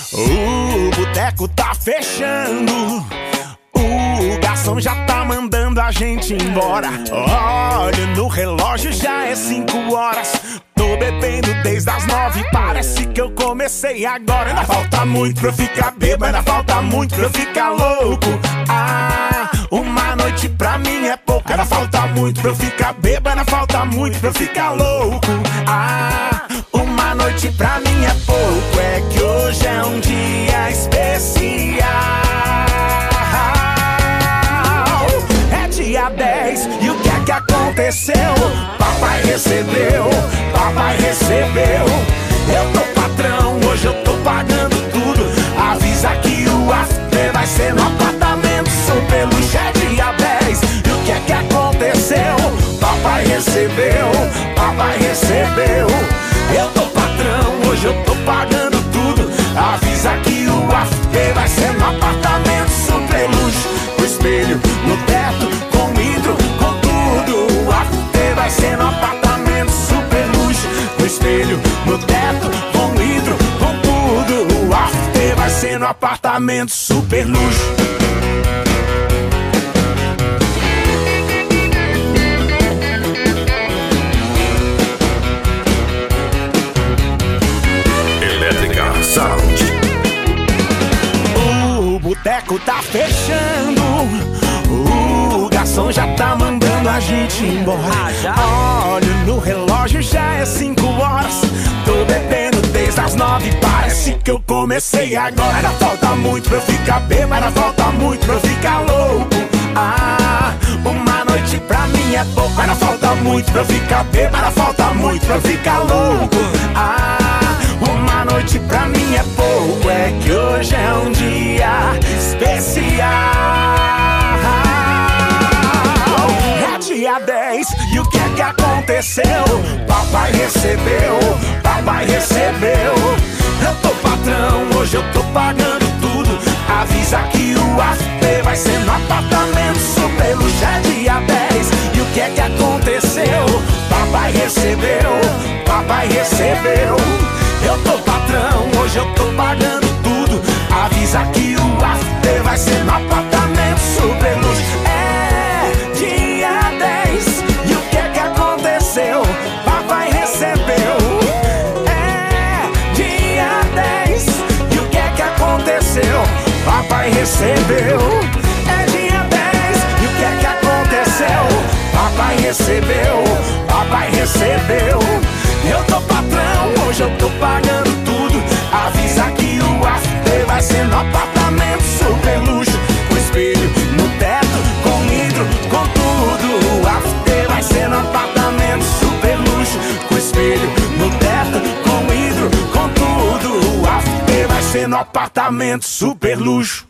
O boteco tá fechando, o garçom já tá mandando a gente embora. Olha no relógio, já é 5 horas. Tô bebendo desde as 9, parece que eu comecei agora. Ainda falta muito pra eu ficar bêbado, ainda falta muito pra eu ficar louco. Uma noite pra mim é pouco. Ainda falta muito pra eu ficar bêbado, ainda falta muito pra eu ficar louco. Uma noite pra mim é pouco. É que hoje é um dia especial. É dia 10 e o que é que aconteceu? Papai recebeu, papai recebeu. Eu tô patrão, hoje eu tô pagando tudo. Avisa que o after vai ser no apartamento super luxo. É dia 10 e o que é que aconteceu? Papai recebeu, papai recebeu. Eu tô patrão, hoje eu tô pagando tudo. Avisa que o after vai ser no apartamento super luxo. Com espelho no teto, com vidro, com tudo. O after vai ser no apartamento super luxo. Com espelho no teto, com vidro, com tudo. O after vai ser no apartamento super luxo. O boteco tá fechando, o garçom já tá mandando a gente embora. Olha no relógio, já é 5 horas. Tô bebendo desde as 9, parece que eu comecei agora. Ainda falta muito pra eu ficar bêbado, ainda falta muito pra eu ficar louco. Uma noite pra mim é pouco. Ainda falta muito pra eu ficar bêbado, ainda falta muito pra eu ficar louco. Uma noite pra mim é pouco. É que hoje é um dia especial. É dia 10 e o que é que aconteceu? Papai recebeu, papai recebeu. Eu tô patrão, hoje eu tô pagando tudo. Avisa que o after vai ser no apartamento super luxo. É dia 10 e o que é que aconteceu? Papai recebeu, papai recebeu. Eu tô patrão, hoje eu tô pagando tudo. Avisa que o after vai ser no apartamento super luxo. É dia 10 e o que é que aconteceu? Papai recebeu. É dia 10 e o que é que aconteceu? Papai recebeu. É dia 10 e o que é que aconteceu? Papai recebeu, papai recebeu. Eu tô patrão, hoje eu tô pagando tudo. Avisa que o after vai ser no apartamento super luxo. Com espelho no teto, com vidro, com tudo. O after vai ser no apartamento super luxo. Com espelho no teto, com vidro, com tudo. O after vai ser no apartamento super luxo.